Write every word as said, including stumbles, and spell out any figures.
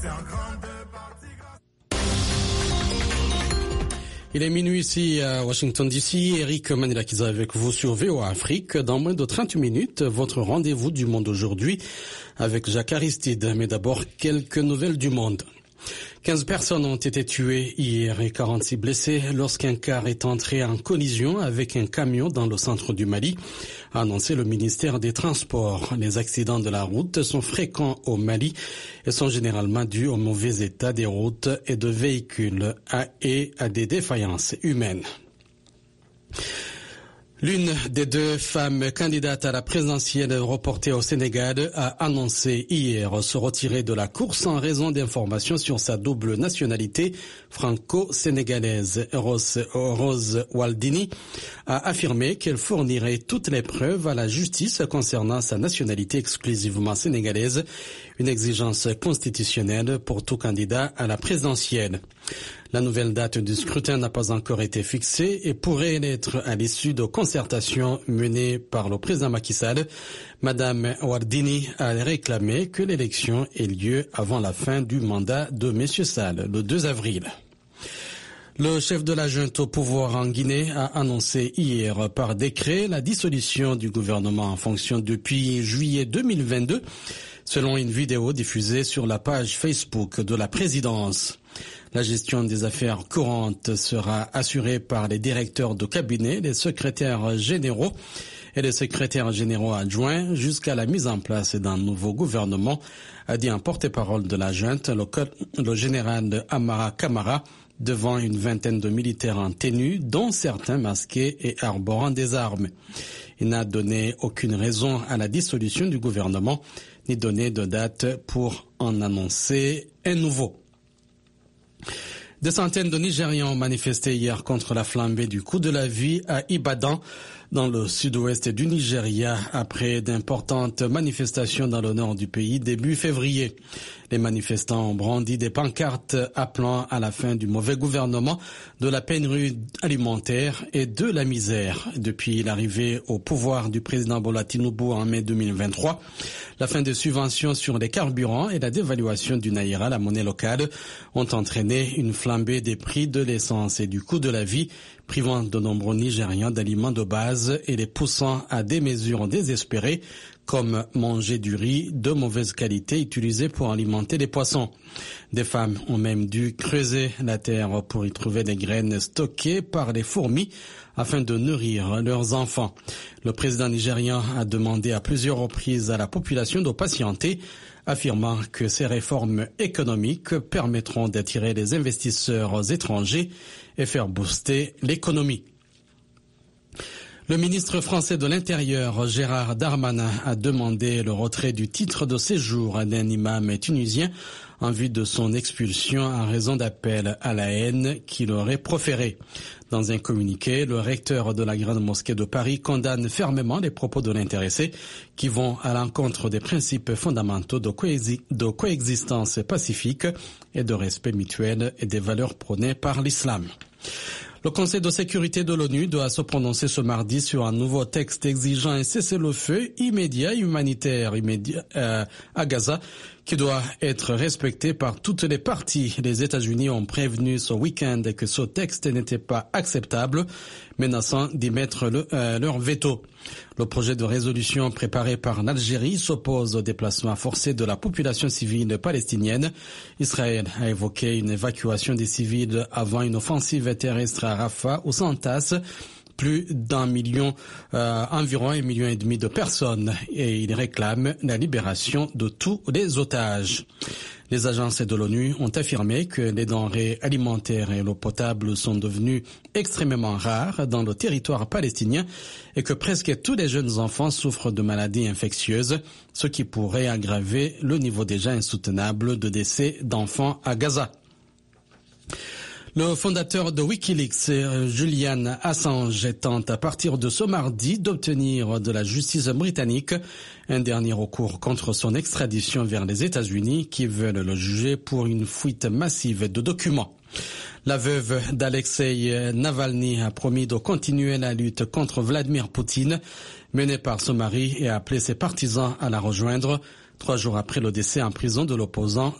Il est minuit ici à Washington D C. Eric Manilakiza avec vous sur V O A Afrique. Dans moins de trente minutes, votre rendez-vous du monde aujourd'hui avec Jacques Aristide. Mais d'abord, quelques nouvelles du monde. quinze personnes ont été tuées hier et quarante-six blessées lorsqu'un car est entré en collision avec un camion dans le centre du Mali, a annoncé le ministère des Transports. Les accidents de la route sont fréquents au Mali et sont généralement dus au mauvais état des routes et de véhicules et à des défaillances humaines. L'une des deux femmes candidates à la présidentielle reportée au Sénégal a annoncé hier se retirer de la course en raison d'informations sur sa double nationalité franco-sénégalaise. Rose, Rose Waldini a affirmé qu'elle fournirait toutes les preuves à la justice concernant sa nationalité exclusivement sénégalaise, une exigence constitutionnelle pour tout candidat à la présidentielle. La nouvelle date du scrutin n'a pas encore été fixée et pourrait l'être à l'issue de concertations menées par le président Macky Sall. Madame Wardini a réclamé que l'élection ait lieu avant la fin du mandat de M. Sall, le deux avril. Le chef de la junte au pouvoir en Guinée a annoncé hier par décret la dissolution du gouvernement en fonction depuis juillet deux mille vingt-deux, selon une vidéo diffusée sur la page Facebook de la présidence. La gestion des affaires courantes sera assurée par les directeurs de cabinet, les secrétaires généraux et les secrétaires généraux adjoints jusqu'à la mise en place d'un nouveau gouvernement, a dit un porte-parole de la junte, le, le général Amara Kamara, devant une vingtaine de militaires en tenue, dont certains masqués et arborant des armes. Il n'a donné aucune raison à la dissolution du gouvernement, ni donné de date pour en annoncer un nouveau. Des centaines de Nigérians ont manifesté hier contre la flambée du coût de la vie à Ibadan, dans le sud-ouest du Nigeria, après d'importantes manifestations dans le nord du pays début février. Les manifestants ont brandi des pancartes appelant à la fin du mauvais gouvernement, de la pénurie alimentaire et de la misère. Depuis l'arrivée au pouvoir du président Bola Tinubu en mai deux mille vingt-trois, la fin des subventions sur les carburants et la dévaluation du naira, la monnaie locale, ont entraîné une flambée des prix de l'essence et du coût de la vie, privant de nombreux Nigérians d'aliments de base et les poussant à des mesures désespérées, comme manger du riz de mauvaise qualité utilisé pour alimenter les poissons. Des femmes ont même dû creuser la terre pour y trouver des graines stockées par les fourmis afin de nourrir leurs enfants. Le président nigérian a demandé à plusieurs reprises à la population de patienter, affirmant que ces réformes économiques permettront d'attirer les investisseurs étrangers et faire booster l'économie. Le ministre français de l'Intérieur, Gérard Darmanin, a demandé le retrait du titre de séjour d'un imam tunisien en vue de son expulsion en raison d'appels à la haine qu'il aurait proférés. Dans un communiqué, le recteur de la Grande Mosquée de Paris condamne fermement les propos de l'intéressé qui vont à l'encontre des principes fondamentaux de, coexi- de coexistence pacifique et de respect mutuel et des valeurs prônées par l'islam. Le Conseil de sécurité de l'ONU doit se prononcer ce mardi sur un nouveau texte exigeant un cessez-le-feu immédiat et humanitaire immédiat euh, à Gaza, qui doit être respecté par toutes les parties. Les États-Unis ont prévenu ce week-end que ce texte n'était pas acceptable, menaçant d'y mettre le, euh, leur veto. Le projet de résolution préparé par l'Algérie s'oppose au déplacement forcé de la population civile palestinienne. Israël a évoqué une évacuation des civils avant une offensive terrestre à Rafah où s'entassent plus d'un million, euh, environ un million et demi de personnes, et il réclame la libération de tous les otages. Les agences de l'ONU ont affirmé que les denrées alimentaires et l'eau potable sont devenues extrêmement rares dans le territoire palestinien et que presque tous les jeunes enfants souffrent de maladies infectieuses, ce qui pourrait aggraver le niveau déjà insoutenable de décès d'enfants à Gaza. Le fondateur de Wikileaks, Julian Assange, tente à partir de ce mardi d'obtenir de la justice britannique un dernier recours contre son extradition vers les États-Unis qui veulent le juger pour une fuite massive de documents. La veuve d'Alexei Navalny a promis de continuer la lutte contre Vladimir Poutine, menée par son mari, et a appelé ses partisans à la rejoindre. Trois jours après le décès en prison de l'opposant